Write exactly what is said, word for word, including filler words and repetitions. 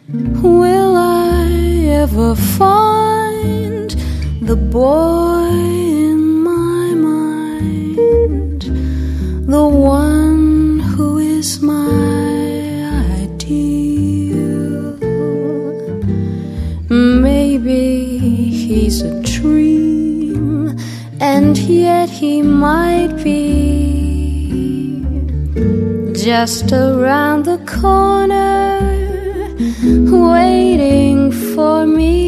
Will I ever find the boy in my mind, the one who is my ideal? Maybe he's a dream, and yet he might be just around the corner, waiting for me.